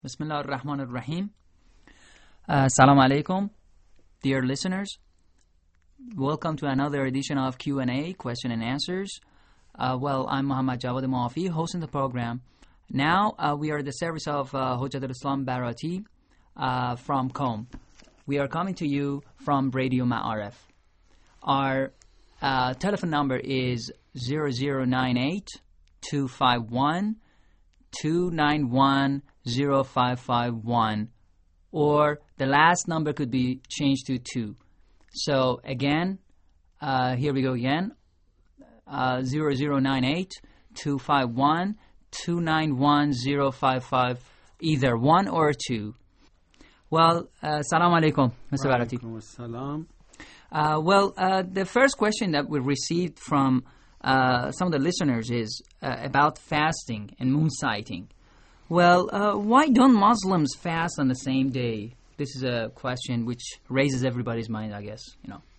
Bismillah ar-Rahman ar-Rahim. Assalamu alaikum, dear listeners. Welcome to another edition of Q&A, question and answers. I'm Muhammad Jawad Maafi, hosting the program. Now, we are at the service of Hujjatul Islam Barati from Qom. We are coming to you from Radio Ma'arif. Our telephone number is 0098 251 291 0551, or the last number could be changed to 2. So again, here we go again, 0098 251 291 055, either 1 or 2. Well, Assalamu alaikum, Mr. Barati. The first question that we received from some of the listeners is about fasting and moon sighting. Well, why don't Muslims fast on the same day? This is a question which raises everybody's mind, I guess,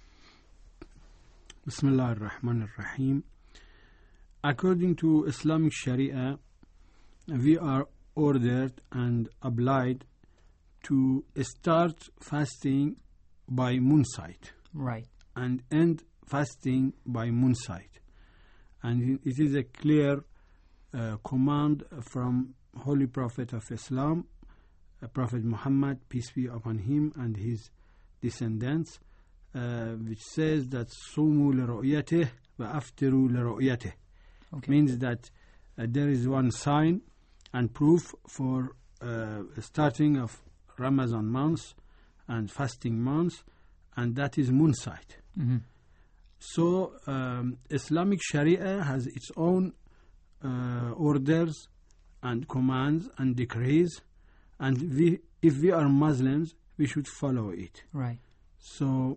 Bismillah ar-Rahman ar-Rahim. According to Islamic Sharia, we are ordered and obliged to start fasting by moonsight. Right. And end fasting by moonsight. And it is a clear command from Holy Prophet of Islam, Prophet Muhammad, peace be upon him and his descendants, which says that Sumu liru'yatih wa aftiru liru'yatih. Means that there is one sign and proof for starting of Ramadan months and fasting months, and that is moonsight. Mm-hmm. So Islamic Sharia has its own orders and commands and decrees, and if we are Muslims, we should follow it. Right. So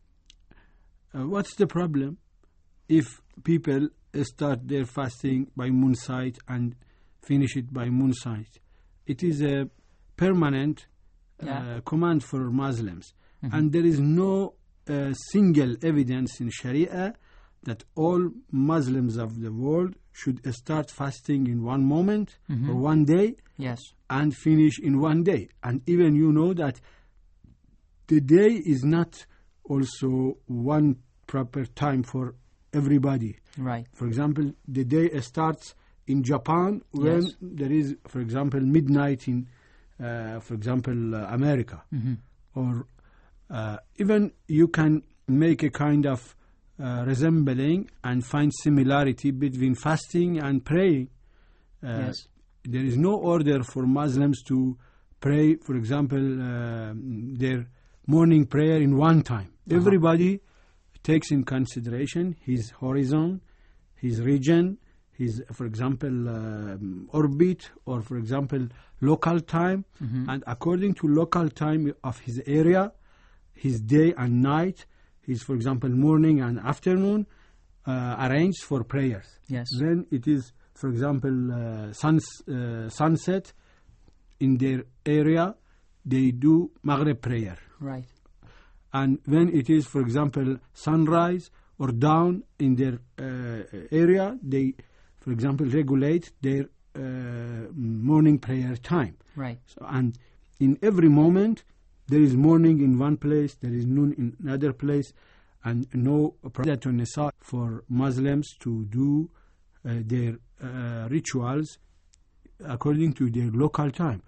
what's the problem if people start their fasting by moonsight and finish it by moonsight? It is a permanent command for Muslims. Mm-hmm. And there is no single evidence in Sharia that all Muslims of the world should start fasting in one moment or one day, yes, and finish in one day. And even that the day is not also one proper time for everybody. Right. For example, the day starts in Japan when there is, for example, midnight in, for example, America. Mm-hmm. Or even you can make a kind of resembling and find similarity between fasting and praying. Yes. There is no order for Muslims to pray, for example, their morning prayer in one time. Everybody takes in consideration his horizon, his region, his, for example, orbit, or, for example, local time. Mm-hmm. And according to local time of his area, his day and night, his, for example, morning and afternoon, arranged for prayers. Yes. When it is, for example, sunset in their area, they do Maghrib prayer. Right. And when it is, for example, sunrise or dawn in their area, they, for example, regulate their morning prayer time. Right. So, and in every moment, there is morning in one place, there is noon in another place, and no problem for Muslims to do their rituals according to their local time.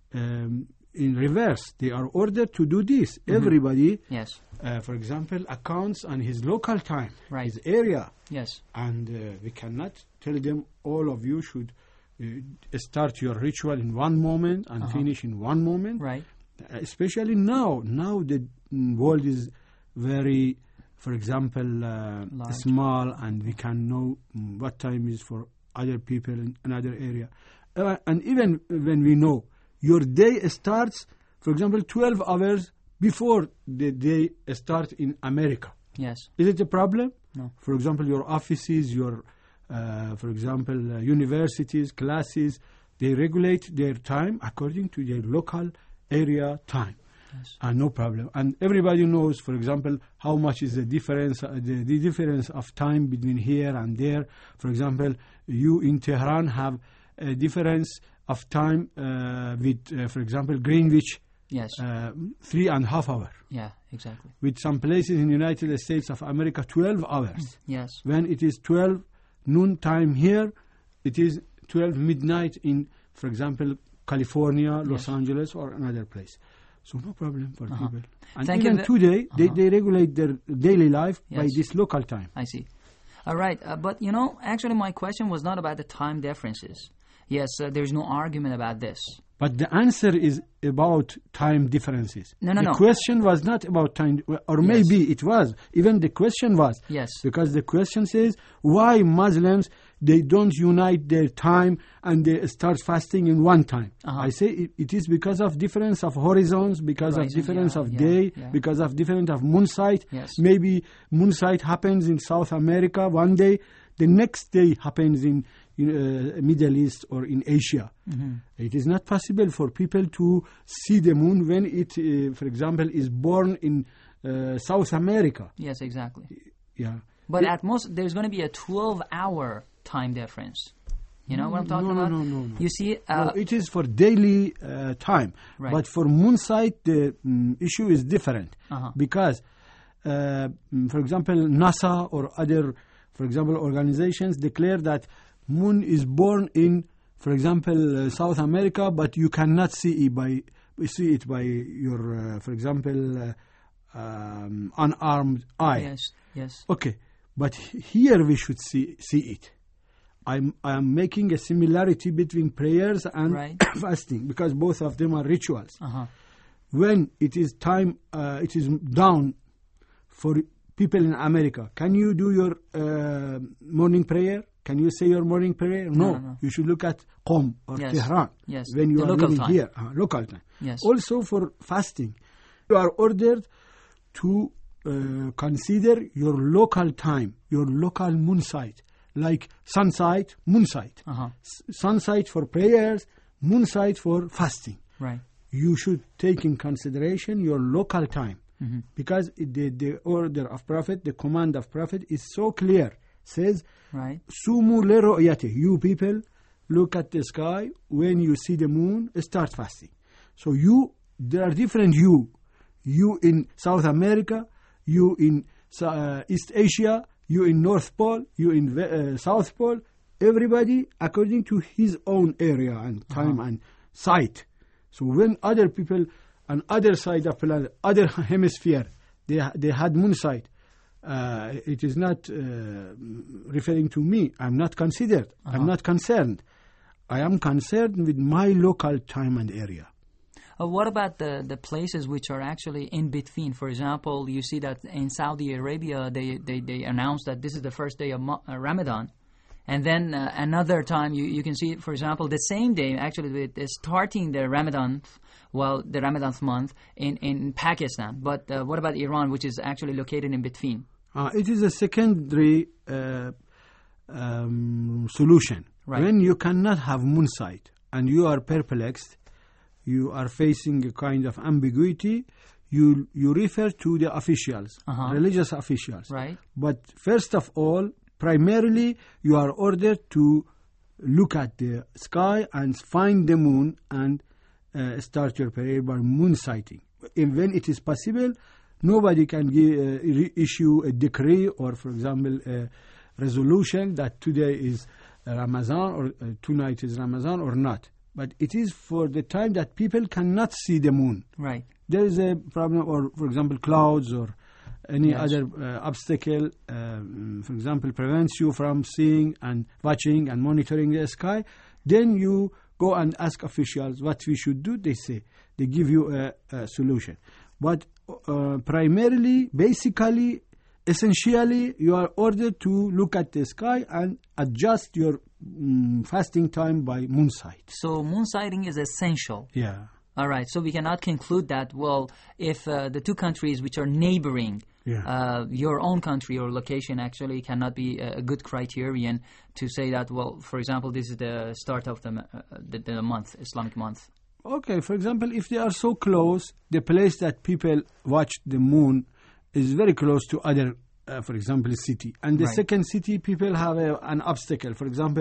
In reverse, they are ordered to do this. Mm-hmm. Everybody, yes, for example, accounts on his local time, right, his area. Yes. And we cannot tell them, all of you should start your ritual in one moment and finish in one moment. Right. Especially now. Now the world is very, for example, small, and we can know what time is for other people in another area. And even when we know, your day starts, for example, 12 hours before the day starts in America. Yes. Is it a problem? No. For example, your offices, your, for example, universities, classes, they regulate their time according to their local area time. Yes. No problem. And everybody knows, for example, how much is the difference of time between here and there. For example, you in Tehran have a difference of time with, for example, Greenwich, Yes. 3.5 hours. Yeah, exactly. With some places in the United States of America, 12 hours. Yes. When it is 12 noon time here, it is 12 midnight in, for example, California, Los Angeles, or another place. So no problem for people. And Thank even you. today, they regulate their daily life by Yes. this local time. I see. All right. But, actually my question was not about the time differences. Yes, there's no argument about this. But the answer is about time differences. No. The question was not about time, or maybe it was. Even the question was. Yes. Because the question says, why Muslims, they don't unite their time and they start fasting in one time. I say it is because of difference of horizons, because of difference of day, because of difference of moon sight. Yes. Maybe moon sight happens in South America one day, the next day happens in Middle East or in Asia. It is not possible for people to see the moon when it, for example, is born in South America. Yes, exactly. Yeah. But at most, there's going to be a 12-hour time difference. You know what I'm talking about? No. You see... no, it is for daily time. Right. But for moon sight, the issue is different. Because, for example, NASA or other, for example, organizations declare that moon is born in, for example, South America, but you cannot see it by your, for example, unarmed eye. Yes. Okay, but here we should see it. I am making a similarity between prayers and fasting, because both of them are rituals. When it is time, it is down for people in America. Can you do your morning prayer? Can you say your morning prayer? No. You should look at Qom or Tehran when you are living here. Local time. Yes. Also for fasting, you are ordered to consider your local time, your local moon sight, like sun sight, moon sight. Sun sight for prayers, moon sight for fasting. Right. You should take in consideration your local time, because the order of Prophet, the command of Prophet is so clear. Says, Sumu le ru'yati. You people, look at the sky. When you see the moon, start fasting. So there are different you. You in South America, you in East Asia, you in North Pole, you in South Pole. Everybody according to his own area and time and sight. So when other people on other side of planet, other hemisphere, they had moon sight. It is not referring to me. I'm not considered. I'm not concerned. I am concerned with my local time and area. What about the places which are actually in between? For example, you see that in Saudi Arabia, they announced that this is the first day of Ramadan. And then another time you can see, for example, the same day, actually starting the Ramadan, the Ramadan month in Pakistan. But what about Iran, which is actually located in between? It is a secondary solution. Right. When you cannot have moon sight and you are perplexed, you are facing a kind of ambiguity, you refer to the officials, religious officials. Right. But first of all, primarily, you are ordered to look at the sky and find the moon and start your prayer by moon sighting. And when it is possible, nobody can issue a decree or, for example, a resolution that today is Ramadan or tonight is Ramadan or not. But it is for the time that people cannot see the moon. Right. There is a problem, or, for example, clouds or any other obstacle, for example, prevents you from seeing and watching and monitoring the sky. Then you go and ask officials what we should do. They say, they give you a solution. But primarily, basically, essentially, you are ordered to look at the sky and adjust your fasting time by moon sight. So moon sighting is essential. Yeah. All right. So we cannot conclude that, well, if the two countries which are neighboring your own country or location actually cannot be a good criterion to say that, well, for example, this is the start of the month, Islamic month. Okay. For example, if they are so close, the place that people watch the moon is very close to other, for example, city. And the second city, people have an obstacle. For example,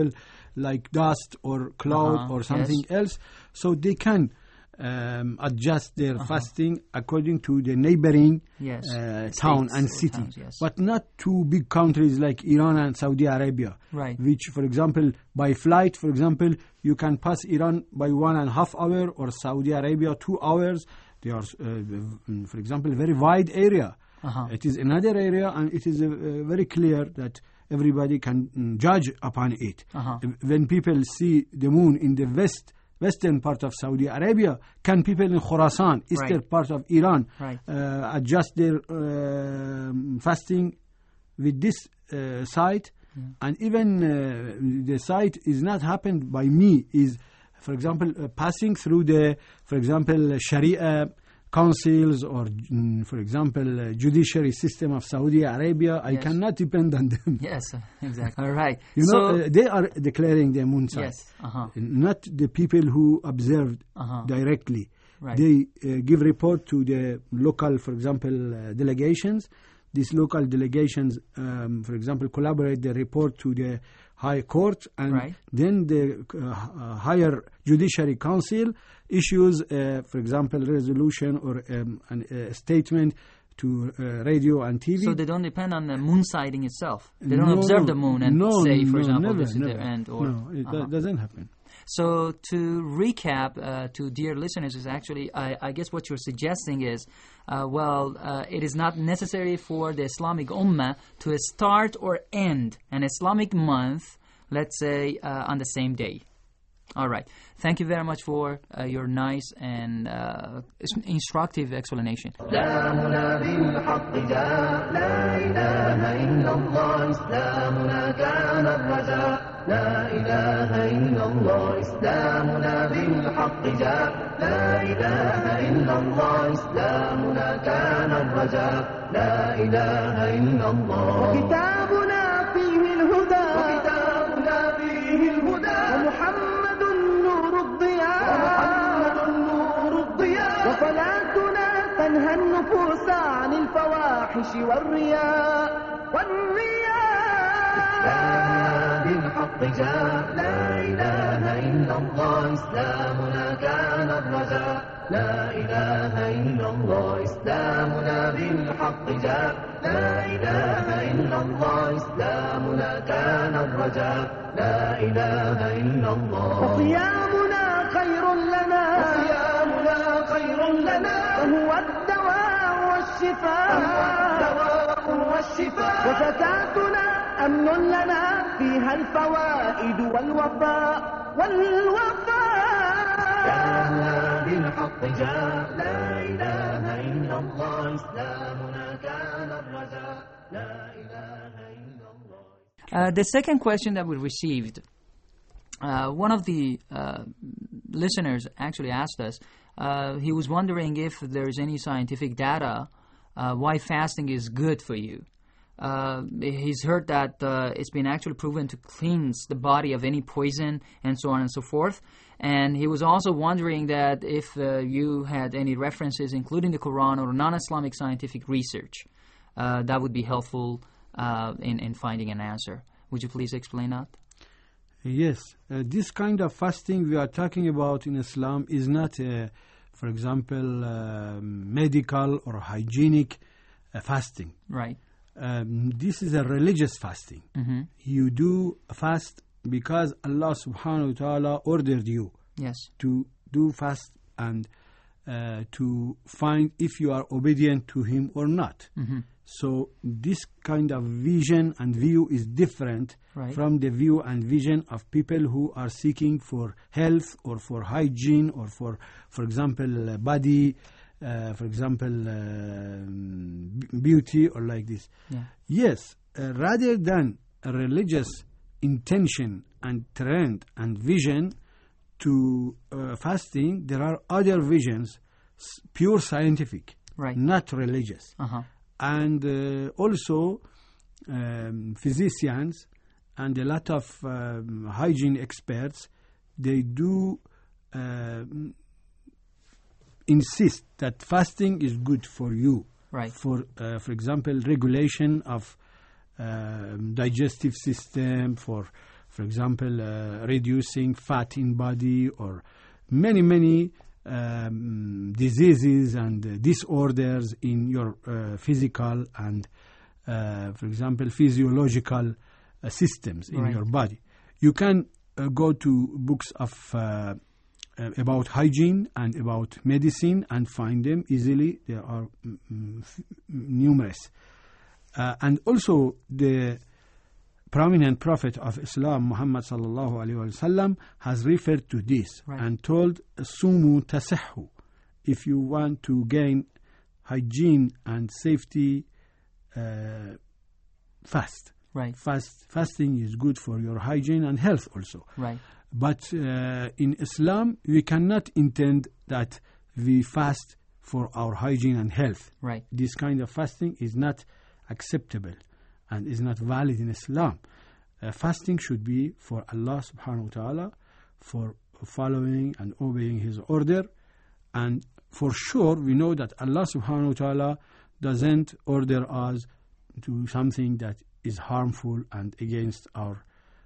like dust or cloud or something else. So they can adjust their fasting according to the neighboring town and city. Towns, but not two big countries like Iran and Saudi Arabia, which, for example, by flight, for example, you can pass Iran by 1.5 hours or Saudi Arabia 2 hours. They are, for example, a very wide area. It is another area, and it is very clear that everybody can judge upon it. When people see the moon in the western part of Saudi Arabia, can people in Khorasan, eastern part of Iran, adjust their fasting with this site? And even the site is not happened by me, is, for example, passing through the, for example, Sharia councils or, for example, judiciary system of Saudi Arabia. I cannot depend on them. Yes, exactly. All right. You know, they are declaring the moon site. Not the people who observed directly. They give report to the local, for example, delegations. These local delegations, for example, collaborate the report to the High Court, and then the higher Judiciary Council issues, for example, resolution or a statement to radio and TV. So they don't depend on the moon sighting itself. They don't observe the moon and say, for example, this is their end. Or, that doesn't happen. So to recap to dear listeners is actually, I guess what you're suggesting is, it is not necessary for the Islamic Ummah to start or end an Islamic month, let's say, on the same day. All right. Thank you very much for your nice and instructive explanation. لا إله إلا الله إسلامنا بالحق جاء لا إله إلا الله إسلامنا كان الرجاء لا إله إلا الله وكتابنا فيه الهدى ومحمد نور الضياء وصلاتنا تنهى النفوس عن الفواحش والرياء بالحق جاء لا إله إلا الله إسلامنا كان الرجاء لا إله إلا الله إسلامنا بالحق جاء لا إله إلا الله إسلامنا كان الرجاء لا إله إلا الله وصيامنا خير لنا وهو الدواء والشفاء وزكاتنا أمن لنا فيها الفوائد والوفاء كان بالحق جاء لا إله إلا الله إسلامنا كان الرجاء لا إله إلا الله. The second question that we received, one of the listeners actually asked us, he was wondering if there's any scientific data why fasting is good for you. He's heard that it's been actually proven to cleanse the body of any poison and so on and so forth. And he was also wondering that if you had any references, including the Quran or non-Islamic scientific research, that would be helpful in finding an answer. Would you please explain that? Yes. This kind of fasting we are talking about in Islam is not, for example, medical or hygienic fasting. Right. This is a religious fasting. Mm-hmm. You do fast because Allah subhanahu wa ta'ala ordered you to do fast and to find if you are obedient to Him or not. Mm-hmm. So this kind of vision and view is different from the view and vision of people who are seeking for health or for hygiene or for example, body, for example, beauty or like this. Yeah. Yes, rather than a religious intention and trend and vision to fasting, there are other visions, pure scientific, not religious. Uh-huh. And also physicians and a lot of hygiene experts, they do insist that fasting is good for you. Right. For example, regulation of digestive system, for For example, reducing fat in body, or many diseases and disorders in your physical and, for example, physiological systems in Right. your body. You can go to books of about hygiene and about medicine and find them easily. There are numerous. And also the prominent prophet of Islam, Muhammad sallallahu alaihi wasallam, has referred to this Right. and told, "Sumu tasihhu." If you want to gain hygiene and safety, fast. Right. Fasting is good for your hygiene and health also. Right. But in Islam, we cannot intend that we fast for our hygiene and health. Right. This kind of fasting is not acceptable and is not valid in Islam. Fasting should be for Allah subhanahu wa ta'ala, for following and obeying His order. And for sure, we know that Allah subhanahu wa ta'ala doesn't order us to something that is harmful and against our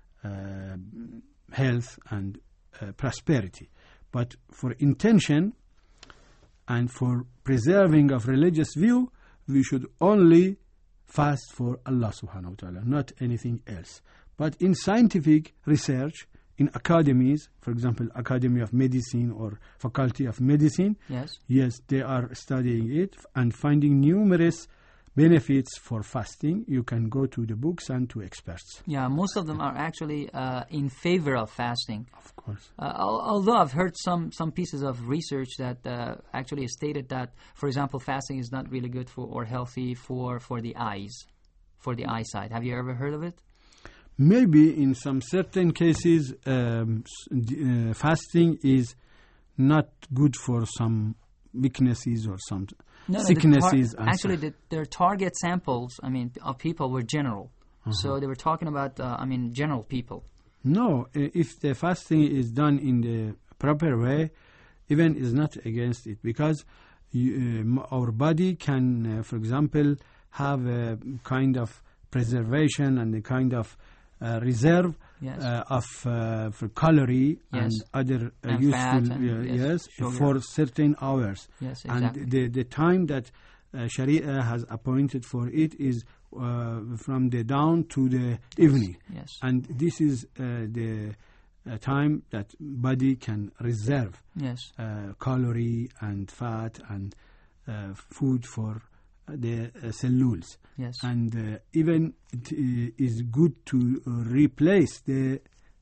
health and prosperity. But for intention and for preserving of religious view, we should only fast for Allah subhanahu wa ta'ala, not anything else. But in scientific research, in academies, for example, Academy of Medicine or Faculty of Medicine, Yes. they are studying it and finding numerous benefits for fasting. You can go to the books and to experts. Yeah, most of them are actually in favor of fasting. Of course. Although I've heard some pieces of research that actually stated that, for example, fasting is not really good for or healthy for the eyes, for the eyesight. Have you ever heard of it? Maybe in some certain cases, fasting is not good for some weaknesses or some sicknesses. Actually, their target samples, of people were general. So they were talking about, general people. No, if the fasting is done in the proper way, even is not against it, because our body can, for example, have a kind of preservation and a kind of reserve of for calorie and other and useful fat and, sugar. For certain hours. Yes, exactly. And the time that Sharia has appointed for it is from the dawn to the evening. Yes. And this is the time that body can reserve calorie and fat and food for the cellules. Yes. And even it is good to replace the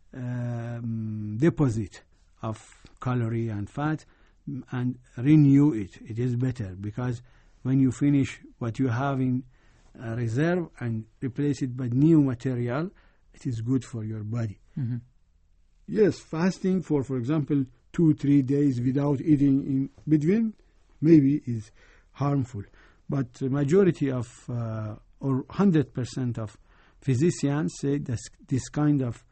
deposit of calorie and fat and renew it. It is better, because when you finish what you have in reserve and replace it by new material, it is good for your body. Mm-hmm. Yes, fasting for example, 2-3 days without eating in between maybe is harmful. But the majority of, or 100% of physicians say that this kind of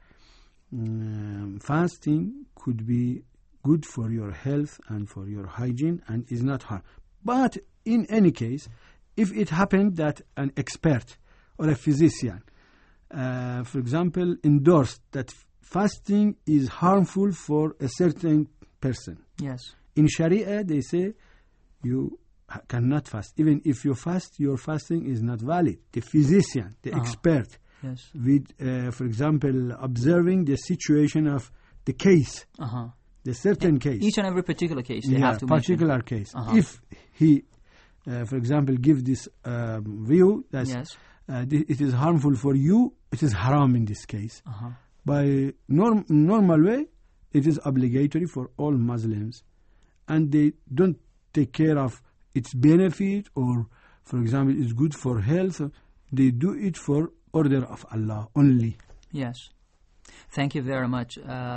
fasting could be good for your health and for your hygiene and is not harm. But in any case, if it happened that an expert or a physician, for example, endorsed that fasting is harmful for a certain person. Yes. In Sharia, they say you cannot fast. Even if you fast, your fasting is not valid. The physician, the expert, with, for example, observing the situation of the case, the certain case. Each and every particular case they have to particular mention. Case. If he, for example, give this view that it is harmful for you, it is haram in this case. By normal way, it is obligatory for all Muslims. And they don't take care of its benefit or, for example, it's good for health. They do it for order of Allah only. Yes. Thank you very much.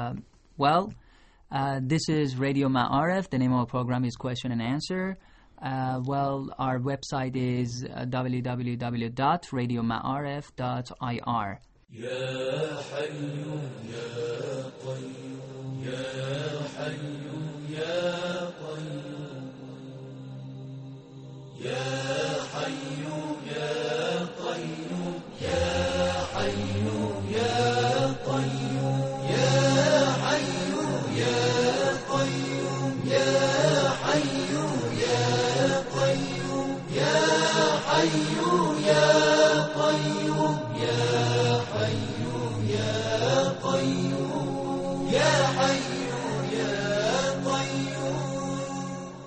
This is Radio Ma'arif. The name of our program is Question and Answer. Our website is www.radioma'arif.ir. يا حي يا قيوم يا حي يا قيوم يا حي يا قيوم يا حي يا قيوم حي يا قيوم يا حي يا قيوم يا حي يا قيوم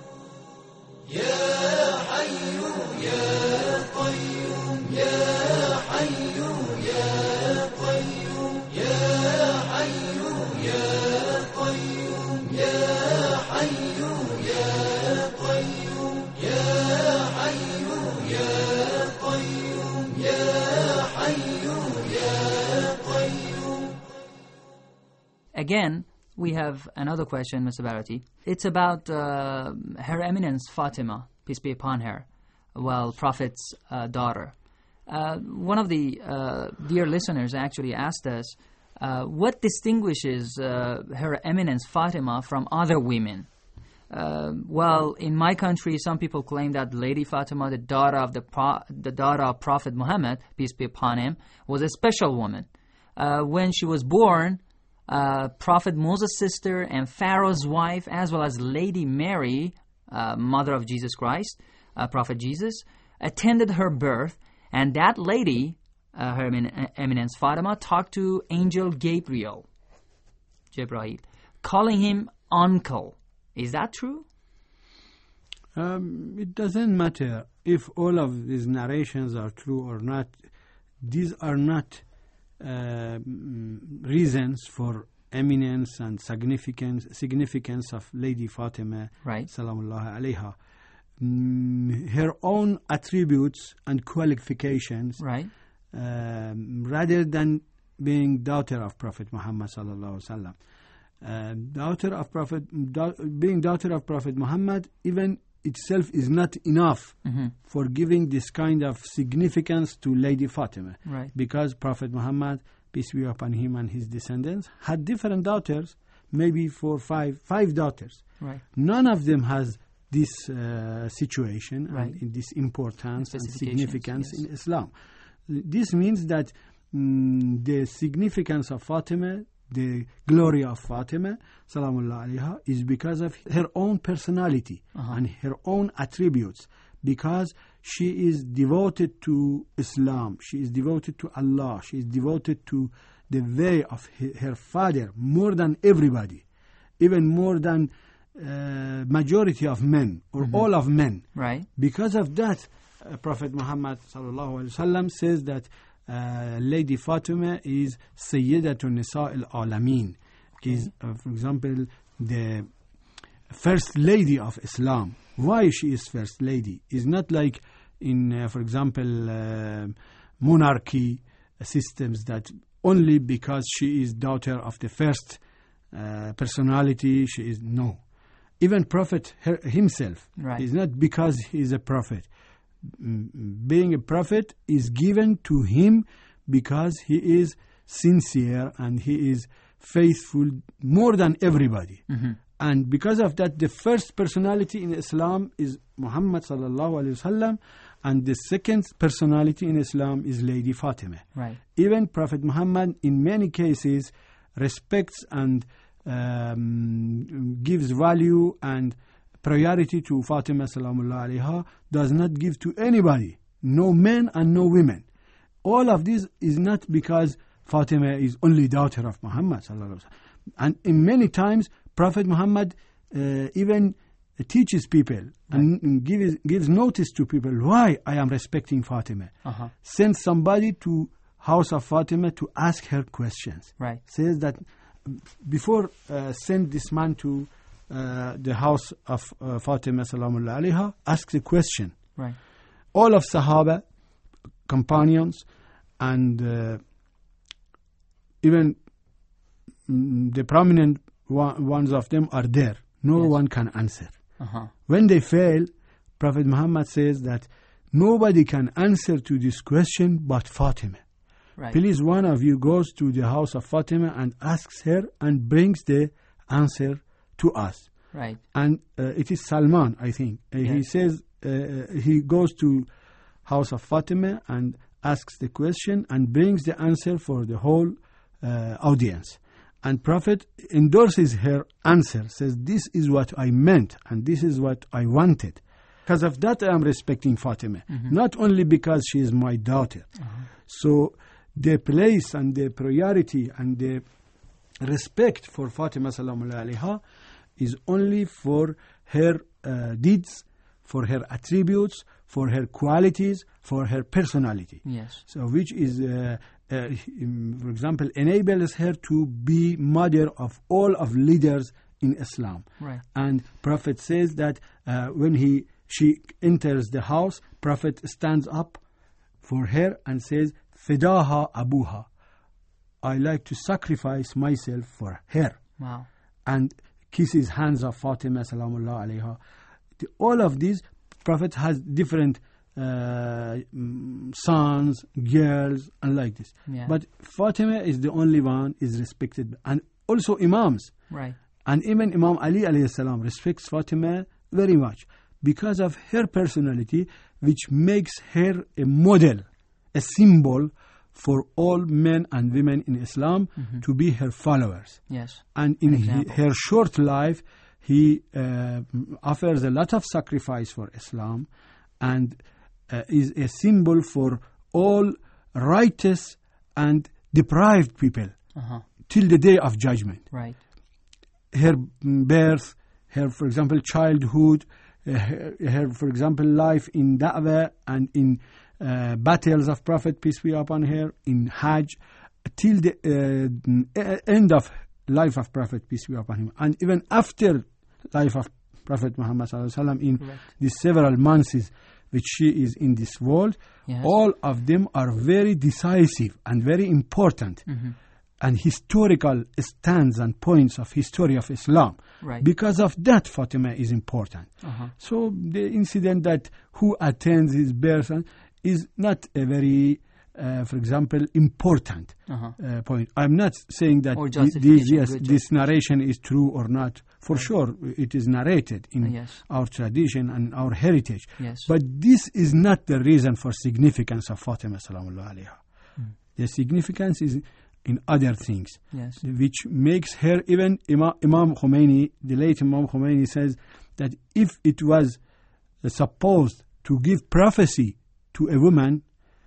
يا حي يا قيوم يا حي يا قيوم يا حي يا قيوم يا حي يا قيوم يا حي يا قيوم يا حي يا قيوم. Again, we have another question, Mr. Bharati. It's about Her Eminence Fatima, peace be upon her, well, Prophet's daughter. One of the dear listeners actually asked us, what distinguishes Her Eminence Fatima from other women? Well, in my country, some people claim that Lady Fatima, the daughter of Prophet Muhammad, peace be upon him, was a special woman. When she was born, Prophet Moses' sister and Pharaoh's wife, as well as Lady Mary, mother of Jesus Christ, Prophet Jesus, attended her birth, and that lady, Her Eminence Fatima, talked to Angel Gabriel, calling him uncle. Is that true? It doesn't matter if all of these narrations are true or not. These are not reasons for eminence and significance of Lady Fatima, right, Salamullah alayha. Her own attributes and qualifications, right, rather than being daughter of Prophet Muhammad sallallahu alaihi wasallam. Being daughter of Prophet Muhammad even itself is not enough for giving this kind of significance to Lady Fatima, right, because Prophet Muhammad, peace be upon him and his descendants, had different daughters, maybe five daughters. right. None of them has this situation, Right, and this importance and Specifications, significance yes, in Islam. This means that the significance of Fatima, the glory of Fatima, Salamullah alayha, is because of her own personality and her own attributes, because she is devoted to Islam, she is devoted to Allah, she is devoted to the way of her father more than everybody, even more than majority of men or all of men. Right. Because of that, Prophet Muhammad sallallahu alaihi wasallam says that Lady Fatima is Sayyidatun Nisa al-Alameen, is, for example, the first lady of Islam. Why she is first lady? Is not like in, for example, monarchy systems, that only because she is daughter of the first personality she is. No. Even Prophet himself is not because he is a prophet. Being a prophet is given to him because he is sincere and he is faithful more than everybody. And because of that, the first personality in Islam is Muhammad sallallahu alaihi wasallam, and the second personality in Islam is Lady Fatima. Right. Even Prophet Muhammad, in many cases, respects and gives value and priority to Fatima salamullah alayha, does not give to anybody, no men and no women. All of this is not because Fatima is only daughter of Muhammad sallallahu alayhi wa sallam. And in many times, Prophet Muhammad even teaches people and gives notice to people why I am respecting Fatima. Sends somebody to house of Fatima to ask her questions. Right. Says that before send this man to the house of Fatima salamullah alayha, ask the question. Right. All of Sahaba, companions, and even the prominent ones of them are there. No one can answer. When they fail, Prophet Muhammad says that nobody can answer to this question but Fatima. Right. Please, one of you goes to the house of Fatima and asks her and brings the answer to us. Right. And it is Salman, I think. He says he goes to house of Fatima and asks the question and brings the answer for the whole audience. And Prophet endorses her answer, says, this is what I meant and this is what I wanted. Because of that, I am respecting Fatima. Not only because she is my daughter. So the place and the priority and the respect for Fatima Salamullahi alayha is only for her deeds, for her attributes, for her qualities, for her personality. Yes. So which is, for example, enables her to be mother of all of leaders in Islam. Right. And Prophet says that when she enters the house, Prophet stands up for her and says, Fidaha Abuha. I like to sacrifice myself for her. Wow. And kisses hands of Fatima Salamullah alayha. All of these, Prophet has different sons, girls, and like this. Yeah. But Fatima is the only one is respected. And also Imams. Right. And even Imam Ali alayhi salam respects Fatima very much because of her personality, which makes her a model, a symbol for all men and women in Islam to be her followers. Yes. And in example. her short life, he offers a lot of sacrifice for Islam and is a symbol for all righteous and deprived people till the day of judgment. Right. Her birth, her, for example, childhood, her, for example, life in Da'wah and in battles of Prophet, peace be upon her, in Hajj, till the end of life of Prophet, peace be upon him. And even after life of Prophet Muhammad sallallahu alaihi wasallam, in the several months which she is in this world, all of them are very decisive and very important. And historical stands and points of history of Islam. Right. Because of that, Fatima is important. So the incident that who attends his birth is not a very, for example, important point. I'm not saying that this narration is true or not. For sure, it is narrated in our tradition and our heritage. Yes. But this is not the reason for significance of Fatima Salamullah alayha. The significance is in other things, which makes her, even Imam Khomeini, the late Imam Khomeini says that if it was supposed to give prophecy to a woman,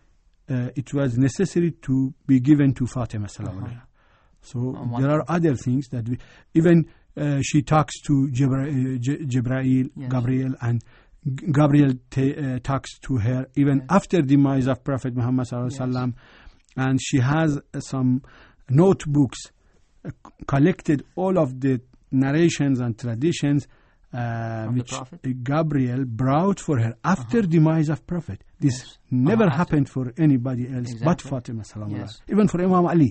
it was necessary to be given to Fatima Salamullah. So there are other things that even she talks to Jibreel, Gabriel, and Gabriel talks to her even after the demise of Prophet Muhammad sallallahu alaihi wasallam. And she has some notebooks collected all of the narrations and traditions which Gabriel brought for her after the demise of Prophet. This never happened for anybody else but Fatima Salamullah. Even for Imam Ali.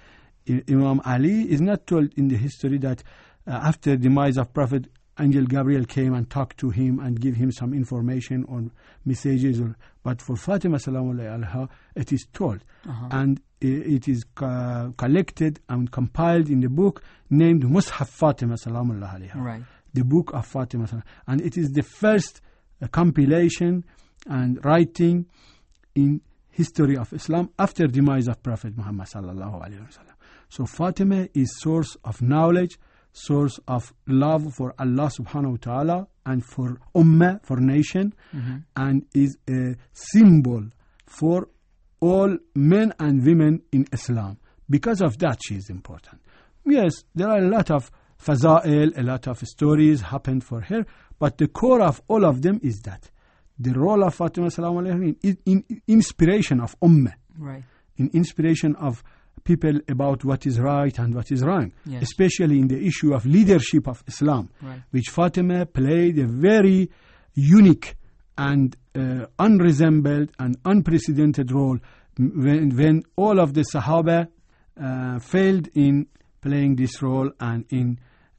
Imam Ali is not told in the history that after the demise of Prophet, Angel Gabriel came and talked to him and give him some information or messages. But for Fatima Salamullahi alayha, it is told. And it is collected and compiled in the book named Mushaf Fatima Salamullahi alayha. Right. The book of Fatima. And it is the first compilation and writing in history of Islam after the demise of Prophet Muhammad sallallahu alaihi wasallam. So Fatima is source of knowledge, source of love for Allah subhanahu wa ta'ala and for ummah, for nation, and is a symbol for all men and women in Islam. Because of that, she is important. Yes, there are a lot of faza'il, a lot of stories happened for her, but the core of all of them is that the role of Fatima sallallahu alaihi wasallam is in inspiration of ummah, right, in inspiration of people about what is right and what is wrong, especially in the issue of leadership of Islam, which Fatima played a very unique and unresembled and unprecedented role when all of the Sahaba failed in playing this role and in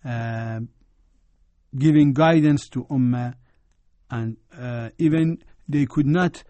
giving guidance to Ummah, and even they could not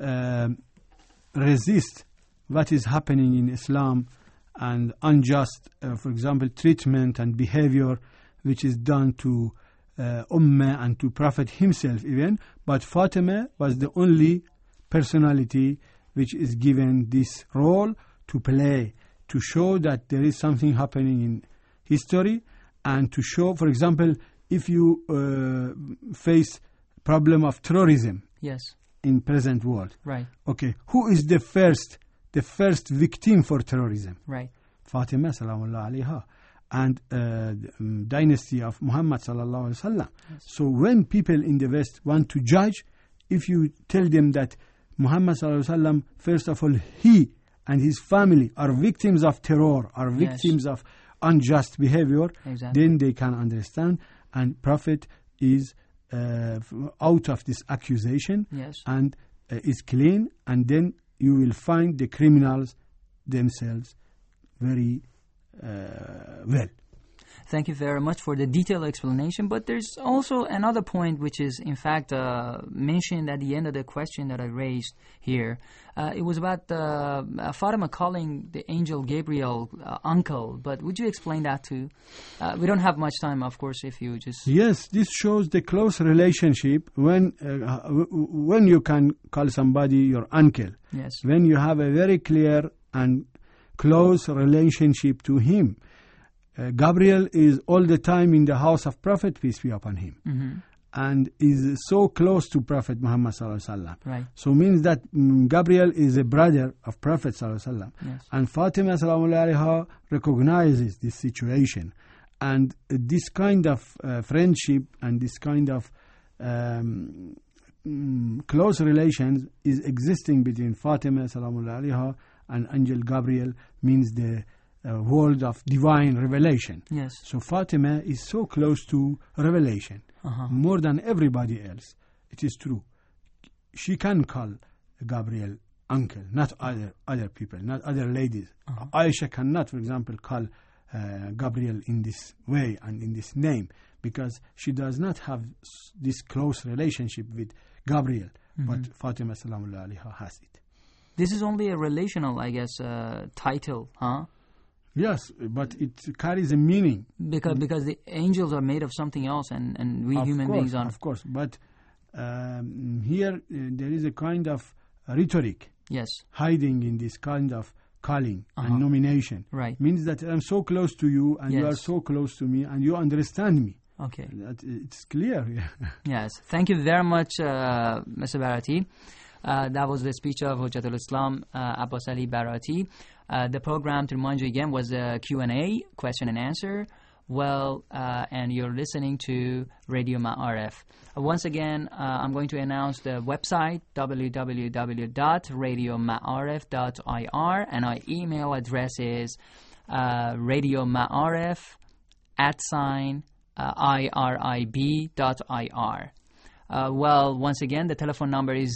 resist what is happening in Islam and unjust, for example, treatment and behavior which is done to Ummah and to Prophet himself even. But Fatima was the only personality which is given this role to play, to show that there is something happening in history, and to show, for example, if you face problem of terrorism Yes. in present world. Right. Okay, who is the first victim for terrorism? Right. Fatima salamullah alayha, and dynasty of Muhammad sallallahu alaihi wasallam. So when people in the West want to judge, if you tell them that Muhammad sallallahu alaihi wasallam, first of all, he and his family are victims of terror, are victims of unjust behavior, Exactly. then they can understand. And Prophet is out of this accusation Yes. and is clean, and then you will find the criminals themselves very well. Thank you very much for the detailed explanation. But there's also another point which is, in fact, mentioned at the end of the question that I raised here. It was about Fatima calling the angel Gabriel uncle. But would you explain that too? We don't have much time, of course, if you just... Yes, this shows the close relationship when you can call somebody your uncle. Yes. When you have a very clear and close relationship to him. Gabriel is all the time in the house of Prophet, peace be upon him, and is so close to Prophet Muhammad sallallahu alaihi wasallam. Right. So means that Gabriel is a brother of Prophet sallallahu alaihi wasallam, Yes. and Fatima sallallahu alaiha recognizes this situation, and this kind of friendship and this kind of close relations is existing between Fatima sallallahu alaiha and Angel Gabriel, means the world of divine revelation. Yes. So Fatima is so close to revelation, more than everybody else. It is true. She can call Gabriel uncle, not other people, not other ladies. Aisha cannot, for example, call Gabriel in this way and in this name, because she does not have this close relationship with Gabriel, but Fatima sallallahu alaiha has it. This is only a relational, I guess, title, huh? Yes, but it carries a meaning. Because the angels are made of something else, and we human beings are. Of course, but here there is a kind of rhetoric Yes. hiding in this kind of calling and nomination. Right. Means that I'm so close to you, and you are Yes. so close to me, and you understand me. Okay. That it's clear. Yes. Thank you very much, Mr. Barati. That was the speech of Hujjatul Islam, Abbas Ali Barati. The program, to remind you again, was a Q&A, question and answer. Well, and you're listening to Radio Ma'arif. Once again, I'm going to announce the website, www.radioma'arif.ir, and our email address is radioma'arif@irib.ir. Well, once again, the telephone number is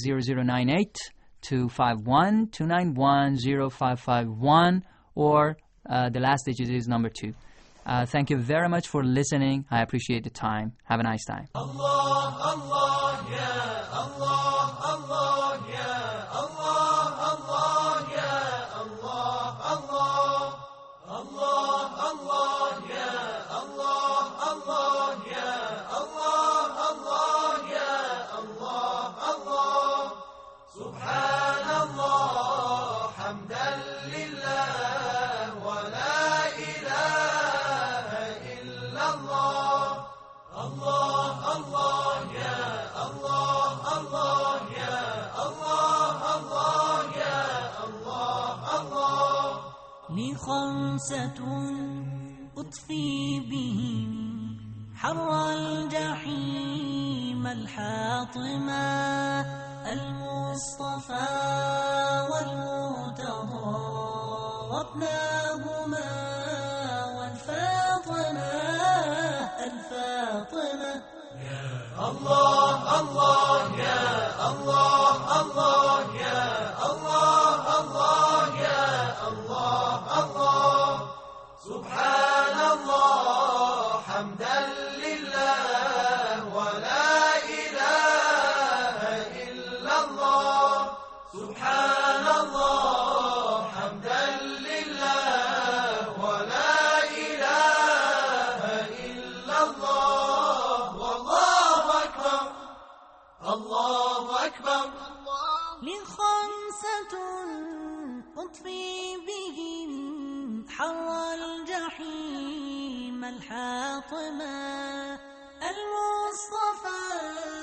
0098-251-291-0551, or the last digit is number 2. Thank you very much for listening. I appreciate the time. Have a nice time. Allah, Allah, ya Allah, Allah, ya Allah, Allah, ya Allah, Allah, Allah, Allah, ya Allah, Allah, ya Allah, Allah, ya Allah, Allah. Subhanallah, hamdan lillah, wa la ilaha illallah. Allah, Allah, ya Allah, Allah, ya Allah, Allah, ya Allah, Allah. لي خمسة أطفي بهم حر الجحيم الحاطمة، المصطفى والمرتضى وابناهما والفاطمة الفاطمة. Allah, Allah, ya Allah, Allah, ya Allah, Allah, ya Allah, Allah. Subhanallah, hamdan lillah, wa la ilaha illallah. Subhanallah, hamdan lillah, wa la ilaha illallah. Wallahu akbar, Allahu akbar. لخمسة أطفي بهم حر الجحيم الحاطمة، المصطفى